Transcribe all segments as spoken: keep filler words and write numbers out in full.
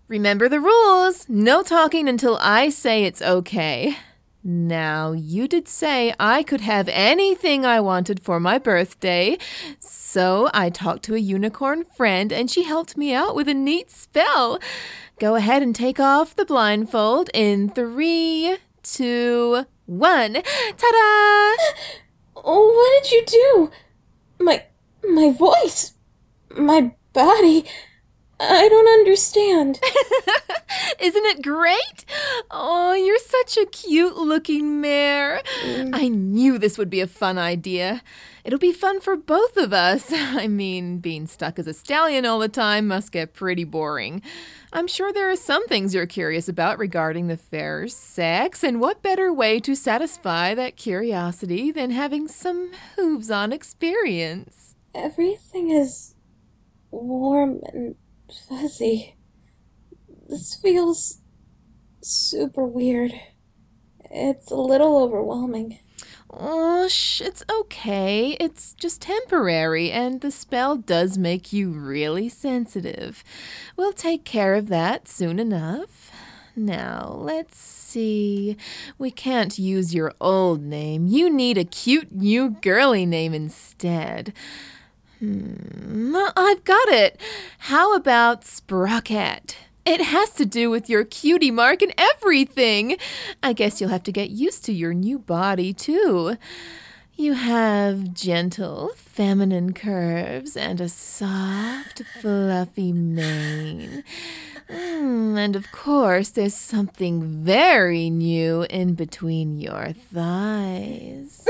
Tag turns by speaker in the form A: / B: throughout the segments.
A: Remember the rules. No talking until I say it's okay. Now, you did say I could have anything I wanted for my birthday, so I talked to a unicorn friend and she helped me out with a neat spell. Go ahead and take off the blindfold in three, two, one. Ta-da!
B: Oh, what did you do? My, my voice, my body, I don't understand.
A: Isn't it great? Oh, you're such a cute-looking mare. Mm. I knew this would be a fun idea. It'll be fun for both of us. I mean, being stuck as a stallion all the time must get pretty boring. I'm sure there are some things you're curious about regarding the fair's sex, and what better way to satisfy that curiosity than having some hooves-on experience?
B: Everything is warm and fuzzy. This feels super weird. It's a little overwhelming.
A: Oh, shh, it's okay. It's just temporary, and the spell does make you really sensitive. We'll take care of that soon enough. Now, let's see. We can't use your old name. You need a cute new girly name instead. Hmm, I've got it. How about Sprocket? It has to do with your cutie mark and everything. I guess you'll have to get used to your new body, too. You have gentle, feminine curves and a soft, fluffy mane. Mm, and of course, there's something very new in between your thighs.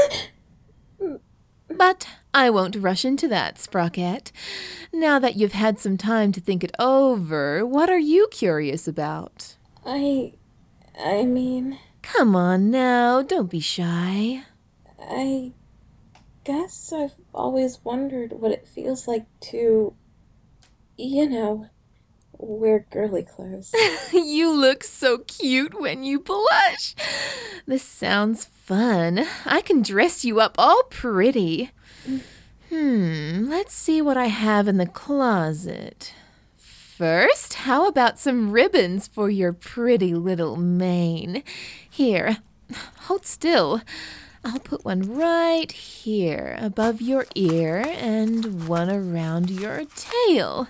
A: But I won't rush into that, Sprocket. Now that you've had some time to think it over, what are you curious about?
B: I... I mean...
A: Come on now, don't be shy.
B: I guess I've always wondered what it feels like to, you know, wear girly clothes.
A: You look so cute when you blush. This sounds fun. I can dress you up all pretty. Hmm, let's see what I have in the closet. First, how about some ribbons for your pretty little mane? Here, hold still. I'll put one right here above your ear and one around your tail.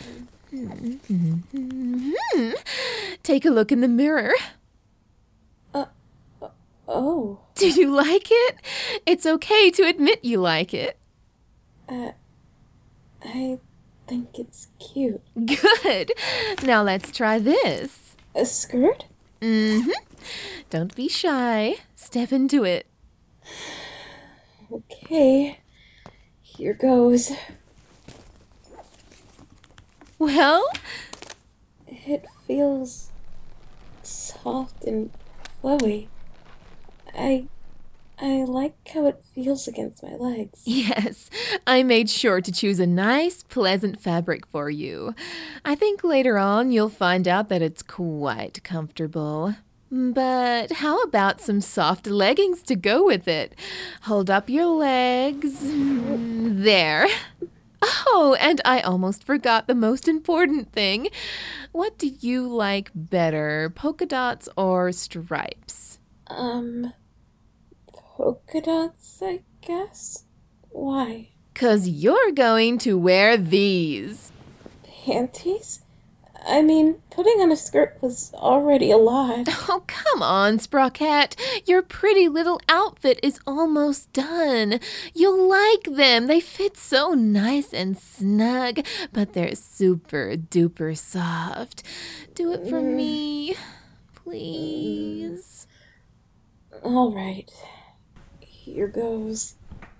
A: Mm-hmm. Take a look in the mirror.
B: Uh, oh.
A: Do you like it? It's okay to admit you like it.
B: Uh, I think it's cute.
A: Good. Now let's try this.
B: A skirt?
A: Mm-hmm. Don't be shy. Step into it.
B: Okay. Here goes.
A: Well?
B: It feels soft and flowy. I... I like how it feels against my legs.
A: Yes, I made sure to choose a nice, pleasant fabric for you. I think later on you'll find out that it's quite comfortable. But how about some soft leggings to go with it? Hold up your legs. There. Oh, and I almost forgot the most important thing. What do you like better, polka dots or stripes?
B: Um... Polka dots, I guess? Why?
A: 'Cause you're going to wear these.
B: Panties? I mean, putting on a skirt was already a lot.
A: Oh, come on, Sprocket. Your pretty little outfit is almost done. You'll like them. They fit so nice and snug, but they're super duper soft. Do it for mm. me, please.
B: All right. Here goes.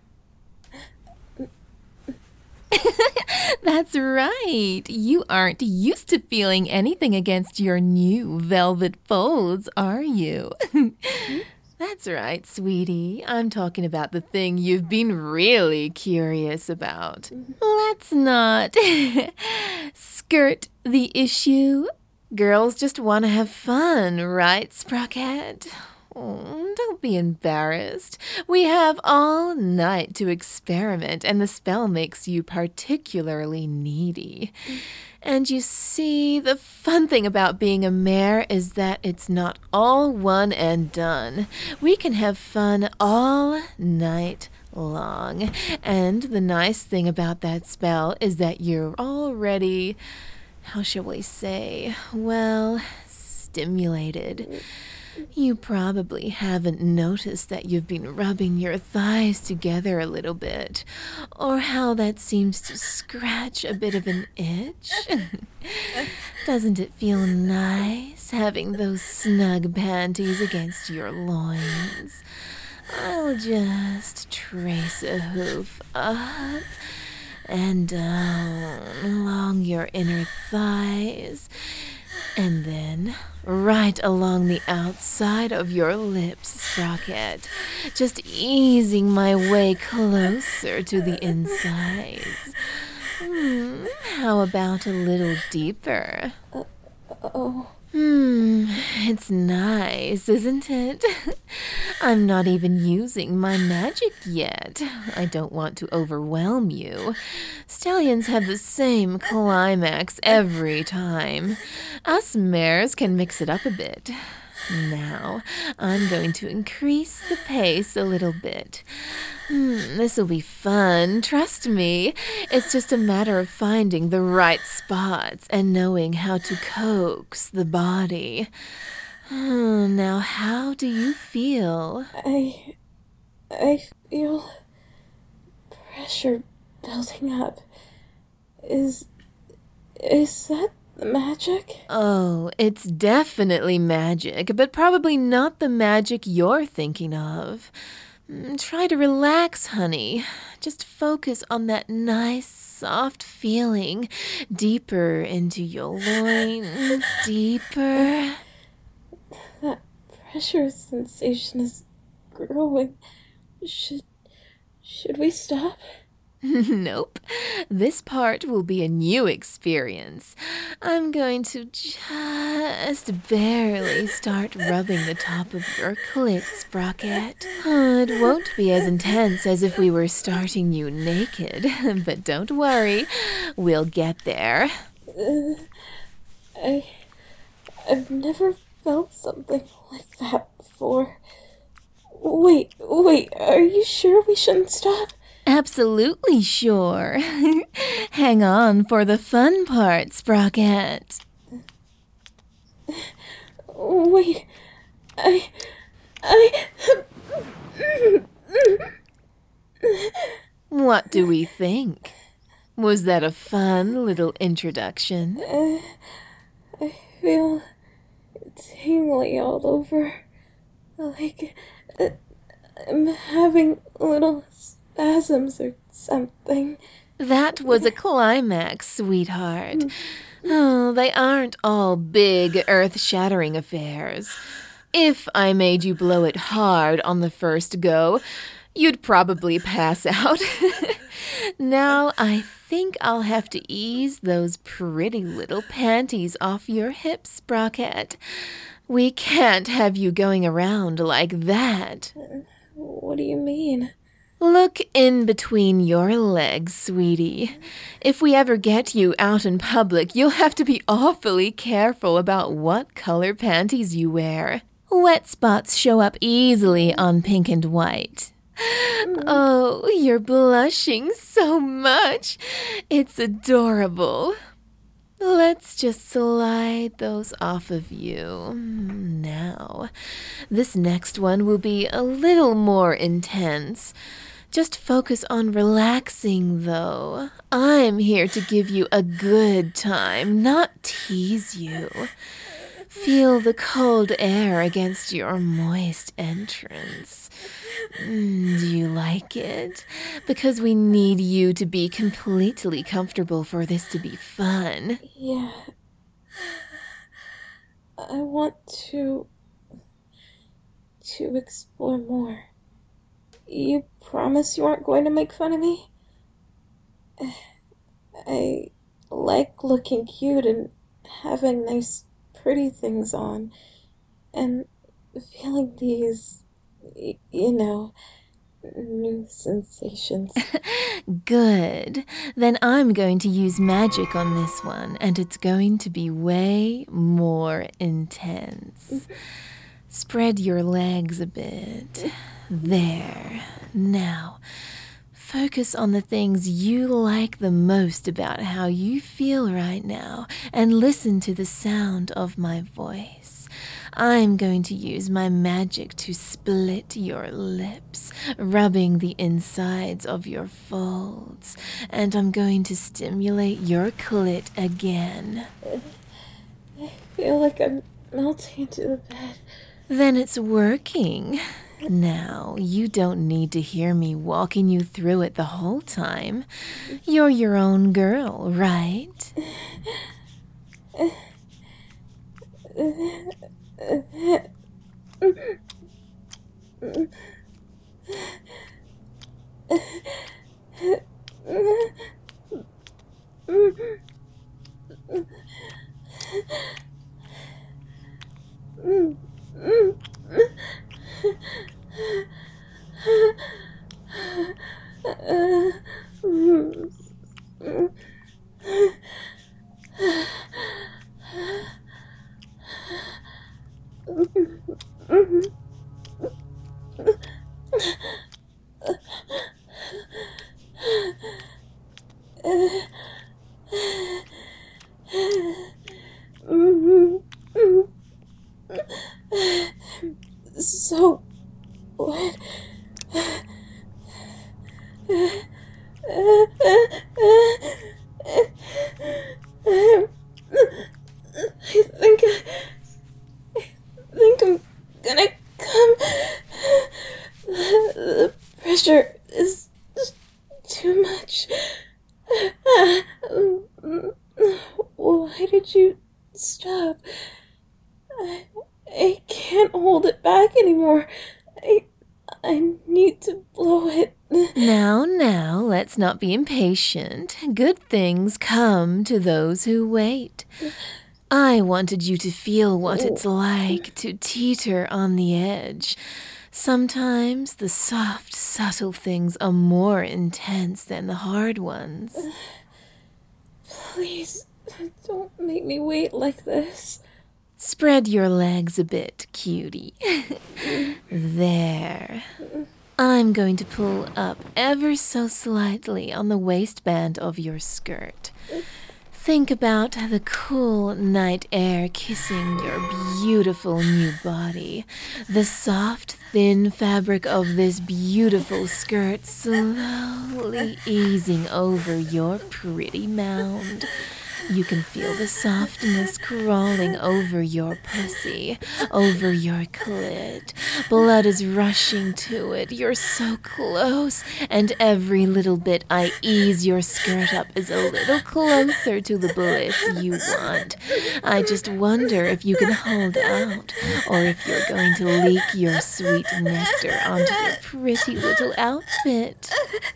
A: That's right. You aren't used to feeling anything against your new velvet folds, are you? That's right, sweetie. I'm talking about the thing you've been really curious about. Let's not skirt the issue. Girls just want to have fun, right, Sprocket? Oh, don't don't be embarrassed. We have all night to experiment, and the spell makes you particularly needy. And you see, the fun thing about being a mare is that it's not all one and done. We can have fun all night long. And the nice thing about that spell is that you're already, how shall we say, well, stimulated. You probably haven't noticed that you've been rubbing your thighs together a little bit, or how that seems to scratch a bit of an itch. Doesn't it feel nice having those snug panties against your loins? I'll just trace a hoof up and down along your inner thighs, and then right along the outside of your lips, Sprocket, just easing my way closer to the insides. Hmm, how about a little deeper?
B: Uh, oh.
A: Hmm, it's nice, isn't it? I'm not even using my magic yet. I don't want to overwhelm you. Stallions have the same climax every time. Us mares can mix it up a bit. Now, I'm going to increase the pace a little bit. Mm, this'll be fun, trust me. It's just a matter of finding the right spots and knowing how to coax the body. Hmm, now, how do you feel?
B: I... I feel pressure building up. Is... is that magic?
A: Oh, it's definitely magic, but probably not the magic you're thinking of. Try to relax, honey. Just focus on that nice, soft feeling deeper into your loins, deeper.
B: That pressure sensation is growing. Should... should we stop?
A: Nope. This part will be a new experience. I'm going to just barely start rubbing the top of your clit, Sprocket. Oh, it won't be as intense as if we were starting you naked, but don't worry, we'll get there.
B: Uh, I... I've never felt something like that before. Wait, wait, are you sure we shouldn't stop?
A: Absolutely sure. Hang on for the fun part, Sprocket.
B: Wait, I... I...
A: What do we think? Was that a fun little introduction?
B: Uh, I feel tingly all over. Like uh, I'm having little spasms or something.
A: That was a climax, sweetheart. Oh, they aren't all big, earth-shattering affairs. If I made you blow it hard on the first go, you'd probably pass out. Now I think I'll have to ease those pretty little panties off your hips, Sprocket. We can't have you going around like that.
B: What do you mean?
A: Look in between your legs, sweetie. If we ever get you out in public, you'll have to be awfully careful about what color panties you wear. Wet spots show up easily on pink and white. Oh, you're blushing so much. It's adorable. Let's just slide those off of you. Now, this next one will be a little more intense. Just focus on relaxing, though. I'm here to give you a good time, not tease you. Feel the cold air against your moist entrance. Mm, do you like it? Because we need you to be completely comfortable for this to be fun.
B: Yeah. I want to... to explore more. You promise you aren't going to make fun of me? I like looking cute and having nice, pretty things on, and feeling these y- you know, new sensations.
A: Good. Then I'm going to use magic on this one, and it's going to be way more intense. Spread your legs a bit. There. Now, focus on the things you like the most about how you feel right now, and listen to the sound of my voice. I'm going to use my magic to split your lips, rubbing the insides of your folds, and I'm going to stimulate your clit again.
B: I feel like I'm melting into the bed.
A: Then it's working. Now, you don't need to hear me walking you through it the whole time. You're your own girl, right?
B: So, what? I think I, I think I'm gonna come. The pressure is too much. Why did you stop? I, I can't hold it back anymore. I, I need to blow it.
A: Now, now, let's not be impatient. Good things come to those who wait. I wanted you to feel what it's like to teeter on the edge. Sometimes the soft, subtle things are more intense than the hard ones.
B: Please, don't make me wait like this.
A: Spread your legs a bit, cutie. There. I'm going to pull up ever so slightly on the waistband of your skirt. Think about the cool night air kissing your beautiful new body. The soft, thin fabric of this beautiful skirt slowly easing over your pretty mound. You can feel the softness crawling over your pussy, over your clit. Blood is rushing to it. You're so close, and every little bit I ease your skirt up is a little closer to the bliss you want. I just wonder if you can hold out, or if you're going to leak your sweet nectar onto your pretty little outfit.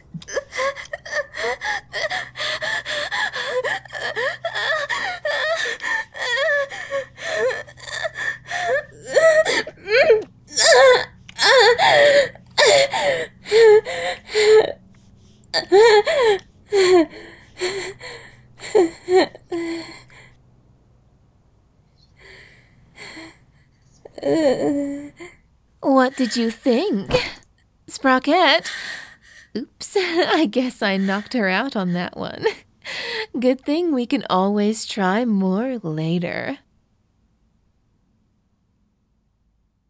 A: What did you think? Sprocket? Oops, I guess I knocked her out on that one. Good thing we can always try more later.